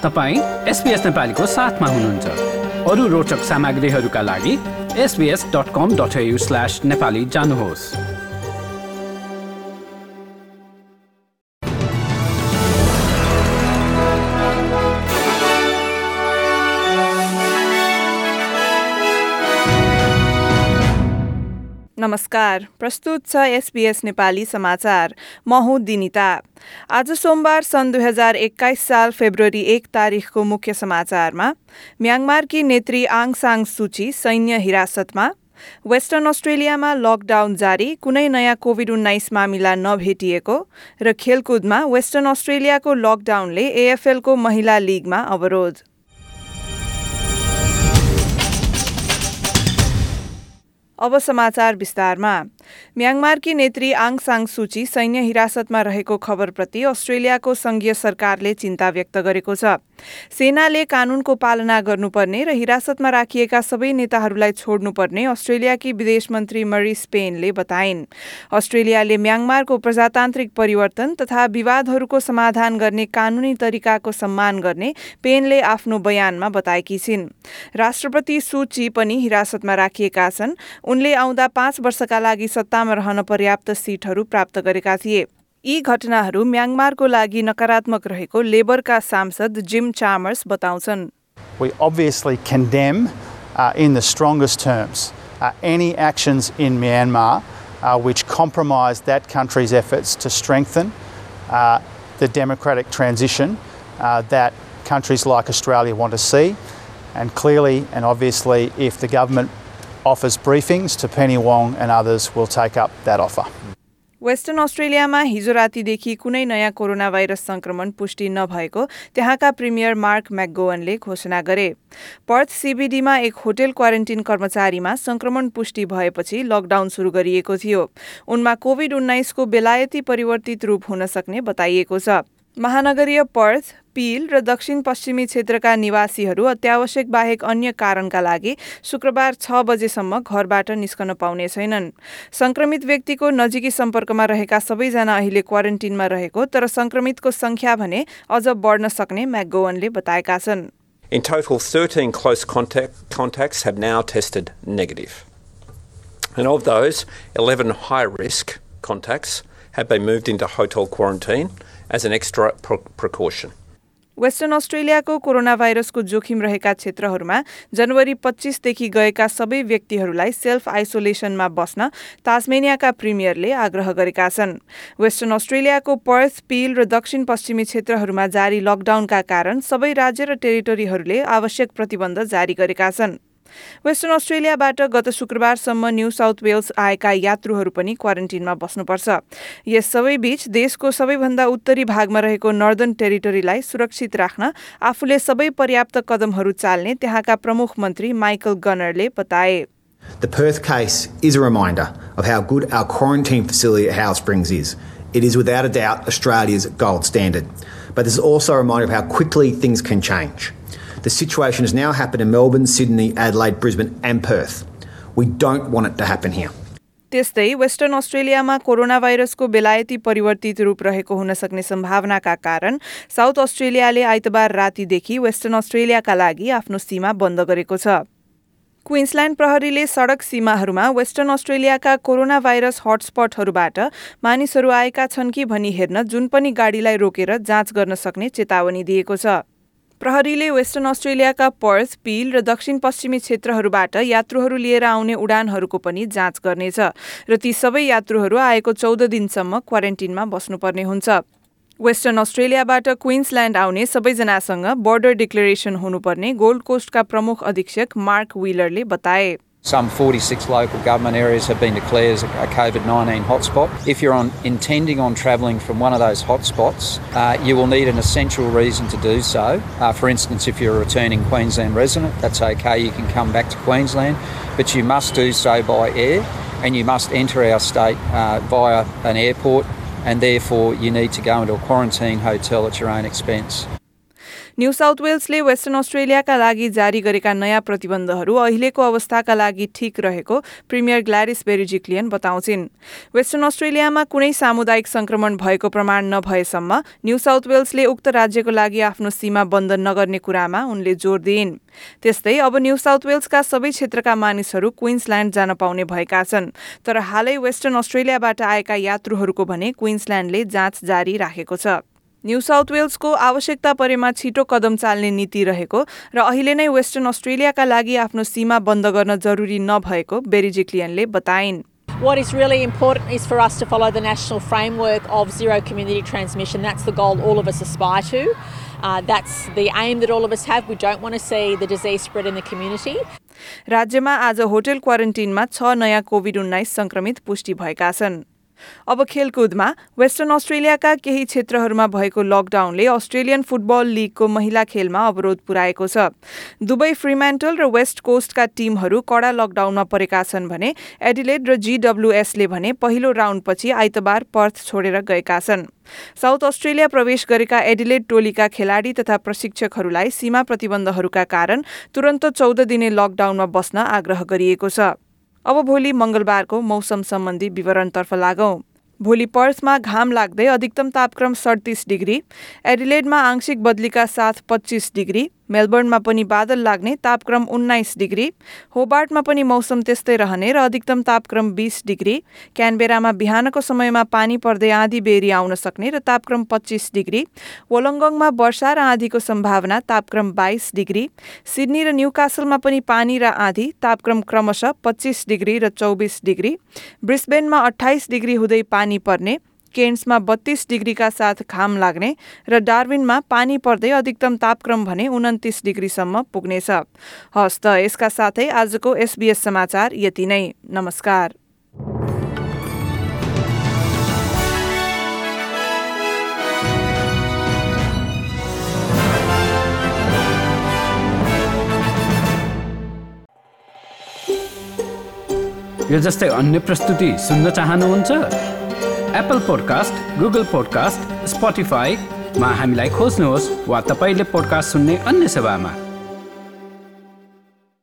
तपाईं SBS नेपालीको साथमा हुनुहुन्छ। अरू रोचक सामग्रीहरूका लागि sbs.com.au/nepali जानुहोस्। नमस्कार, प्रस्तुत छ SBS नेपाली समाचार। म हुँ दिनिता। आज सोमबार सन् 2021 साल फेब्रुअरी 1 तारिखको मुख्य समाचारमा म्यानमारकी नेत्री आङ सान सुची सैन्य हिरासतमा, वेस्टर्न अस्ट्रेलियामा लकडाउन जारी, कुनै नयाँ कोभिड-19 मामिला नभेटिएको र खेलकुदमा वेस्टर्न अस्ट्रेलियाको लकडाउनले AFLको महिला लिगमा अवरोध। अब समाचार विस्तारमा। म्यानमारकी नेत्री आङ सान सुची सैन्य हिरासतमा रहेको खबरप्रति अस्ट्रेलियाको संघीय सरकारले चिन्ता व्यक्त गरेको छ। सेनाले कानूनको पालना गर्नुपर्ने र हिरासतमा राखिएका सबै नेताहरूलाई छोड्नुपर्ने अस्ट्रेलियाकी विदेश मन्त्री मरिस पेनले बताइन्। अस्ट्रेलियाले म्यानमारको प्रजातान्त्रिक परिवर्तन तथा विवादहरूको समाधान गर्ने कानूनी तरिकाको सम्मान गर्ने पेनले आफ्नो बयानमा बताएकी छिन्। राष्ट्रपति सुची पनि हिरासतमा राखिएका छन्। उनले आउँदा 5 वर्षका लागि सत्तामा रहन पर्याप्त सिटहरू प्राप्त गरेका थिए। यी घटनाहरू म्यानमारको लागि नकारात्मक रहेको लेबरका सांसद जिम चामर्स बताउँछन्। We obviously condemn in the strongest terms any actions in Myanmar which compromise that country's efforts to strengthen the democratic transition that countries like Australia want to see. And clearly and obviously, if the government offers briefings to Penny Wong and others, will take up that offer. Western अस्ट्रेलियामा हिजो रातिदेखि कुनै नयाँ corona virus संक्रमण पुष्टि नभएको त्यहाँका premier mark मैकगोवनले घोषणा गरे। पर्थ CBDमा एक होटल क्वारेन्टिन कर्मचारीमा संक्रमण पुष्टि भएपछि लकडाउन सुरु गरिएको थियो। उनमा कोभिड-19 को बेलायती परिवर्तित रूप हुन सक्ने बताइएको छ। महानगरीय पर्थ, पील र दक्षिण पश्चिमी क्षेत्रका निवासीहरू अत्यावश्यक बाहेक अन्य कारणका लागि शुक्रबार 6 बजेसम्म घरबाट निस्कन पाउने छैनन्। संक्रमित व्यक्तिको नजिकी सम्पर्कमा रहेका सबैजना अहिले क्वारेन्टिनमा रहेको, तर संक्रमितको संख्या भने अझ बढ्न सक्ने मैकगोवनले बताएका छन्। In total, 13 close contacts have now tested negative. And of those, 11 high-risk contacts have been moved into hotel quarantine as an extra precaution. Western अस्ट्रेलियाको कोरोना भाइरसको जोखिम रहेका क्षेत्रहरूमा जनवरी 25 देखि गएका सबै व्यक्तिहरूलाई सेल्फ आइसोलेसनमा बस्न तास्मेनियाका प्रिमियरले आग्रह गरेका छन्। वेस्टर्न अस्ट्रेलियाको पर्थ, पील र दक्षिण पश्चिमी क्षेत्रहरूमा जारी लकडाउनका कारण सबै राज्य र टेरिटोरीहरूले आवश्यक प्रतिबन्ध जारी गरेका छन्। वेस्टर्न अस्ट्रेलियाबाट गत शुक्रबारसम्म न्यू साउथ वेल्स आएका यात्रुहरू पनि क्वारेन्टिनमा बस्नुपर्छ। यस सबै बीच देशको सबैभन्दा उत्तरी भागमा रहेको नर्दर्न टेरिटोरीलाई सुरक्षित राख्न आफूले सबै पर्याप्त कदमहरू चाल्ने त्यहाँका प्रमुख मन्त्री माइकल गनरले बताए। The Perth case is a reminder of how good our quarantine facility at Howell Springs is. It is without a doubt Australia's gold standard. But this is also a reminder of how quickly things can change. The situation has now happened in Melbourne, Sydney, Adelaide, Brisbane and Perth. We don't want it to happen here. त्यस्तै western अस्ट्रेलियामा corona भाइरसको बेलायती परिवर्तित रूप रहेको हुन सक्ने सम्भावनाका कारण साउथ अस्ट्रेलियाले आइतबार रातिदेखि वेस्टर्न अस्ट्रेलियाका लागि आफ्नो सीमा बन्द गरेको छ। क्वीन्सल्यान्ड प्रहरीले सडक सीमाहरूमा वेस्टर्न अस्ट्रेलियाका कोरोना भाइरस हटस्पटहरूबाट मानिसहरू आएका छन् कि भनी हेर्न जुन पनि गाडीलाई रोकेर जाँच गर्न सक्ने चेतावनी दिएको छ। प्रहरीले वेस्टर्न अस्ट्रेलियाका पर्थ, पील र दक्षिण पश्चिमी क्षेत्रहरूबाट यात्रुहरू लिएर आउने उडानहरूको पनि जाँच गर्नेछ र ती सबै यात्रुहरू आएको 14 दिनसम्म क्वारेन्टिनमा बस्नुपर्ने हुन्छ। वेस्टर्न अस्ट्रेलियाबाट क्वीन्सल्यान्ड आउने सबैजनासँग बोर्डर डिक्लेरेसन हुनुपर्ने गोल्ड कोस्टका प्रमुख अधीक्षक मार्क विलरले बताए। Some 46 local government areas have been declared as a COVID-19 hotspot. If you're intending on travelling from one of those hotspots, you will need an essential reason to do so. For instance, if you're a returning Queensland resident, that's okay, you can come back to Queensland, but you must do so by air and you must enter our state via an airport, and therefore you need to go into a quarantine hotel at your own expense. New south वेल्सले western अस्ट्रेलियाका लागि जारी गरेका नयाँ प्रतिबन्धहरू अहिलेको अवस्थाका लागि ठिक रहेको प्रिमियर ग्ल्याडिस बेरिजिक्लियन बताउँछिन्। वेस्टर्न अस्ट्रेलियामा कुनै सामुदायिक संक्रमण भएको प्रमाण नभएसम्म न्यू साउथ वेल्सले उक्त राज्यको लागि आफ्नो सीमा बन्द नगर्ने कुरामा उनले जोड दिइन्। त्यस्तै अब न्यू साउथ वेल्सका सबै क्षेत्रका मानिसहरू क्वीन्सल्याण्ड जान पाउने भएका छन्, तर हालै वेस्टर्न अस्ट्रेलियाबाट आएका यात्रुहरूको भने क्वीन्सल्याण्डले जाँच जारी राखेको छ। न्यू साउथ वेल्सको आवश्यकता परेमा छिटो कदम चाल्ने नीति रहेको र अहिले नै वेस्टर्न अस्ट्रेलियाका लागि आफ्नो सीमा बन्द गर्न जरुरी नभएको बेरिजिक्लियनले बताइन्। What is really important is for us to follow the national framework of zero community transmission. That's the goal all of us aspire to. That's the aim that all of us have. We don't want to see the disease spread in the community. राज्यमा आज hotel क्वारेन्टिनमा 6 नयाँ COVID-19 संक्रमित पुष्टि भएका छन्। अब खेलकुदमा western अस्ट्रेलियाका केही क्षेत्रहरूमा भएको लकडाउनले अस्ट्रेलियन फुटबल लीगको महिला खेलमा अवरोध पुर्याएको छ। दुबई फ्रीम्यान्टल र वेस्ट कोस्टका टिमहरू कडा लकडाउनमा परेका छन् भने एडिलेड र GWSले भने पहिलो राउन्डपछि आइतबार पर्थ छोडेर गएका छन्। साउथ अस्ट्रेलिया प्रवेश गरेका एडिलेड टोलीका खेलाडी तथा प्रशिक्षकहरूलाई सीमा प्रतिबन्धहरूका कारण तुरन्त 14 दिने लकडाउनमा बस्न आग्रह गरिएको छ। अब भोलि मंगलबारको मौसम सम्बन्धी विवरणतर्फ लागौं। भोलि पर्थमा घाम लाग्दै अधिकतम तापक्रम 37 डिग्री, एडिलेडमा आंशिक बदलीका साथ 25 डिग्री, मेलबर्नमा पनि बादल लाग्ने तापक्रम 19 डिग्री, होबार्टमा पनि मौसम त्यस्तै रहने र अधिकतम तापक्रम 20 डिग्री, क्यानबेरामा बिहानको समयमा पानी पर्दै आँधी बेरी आउन सक्ने र तापक्रम 25 डिग्री, वोलंगङमा वर्षा र आँधीको सम्भावना तापक्रम 22 डिग्री, सिडनी र न्यूकासलमा पनि पानी र आँधी तापक्रम क्रमशः 25 डिग्री र 24 डिग्री, ब्रिस्बेनमा 28 डिग्री हुँदै पानी पर्ने, केन्समा 32 डिग्रीका साथ घाम लाग्ने र डार्विनमा पानी पर्दै अधिकतम तापक्रम भने 29 डिग्रीसम्म पुग्नेछ। हस् त यसका साथै आजको SBS समाचार यति नै। नमस्कार। यो जस्तै अन्य प्रस्तुति सुन्न चाहनुहुन्छ? एप्पल पोडकास्ट, गुगल पोडकास्ट, स्पोटिफाईमा हामीलाई खोज्नुहोस् वा तपाईले पोडकास्ट सुन्ने अन्य सेवामा।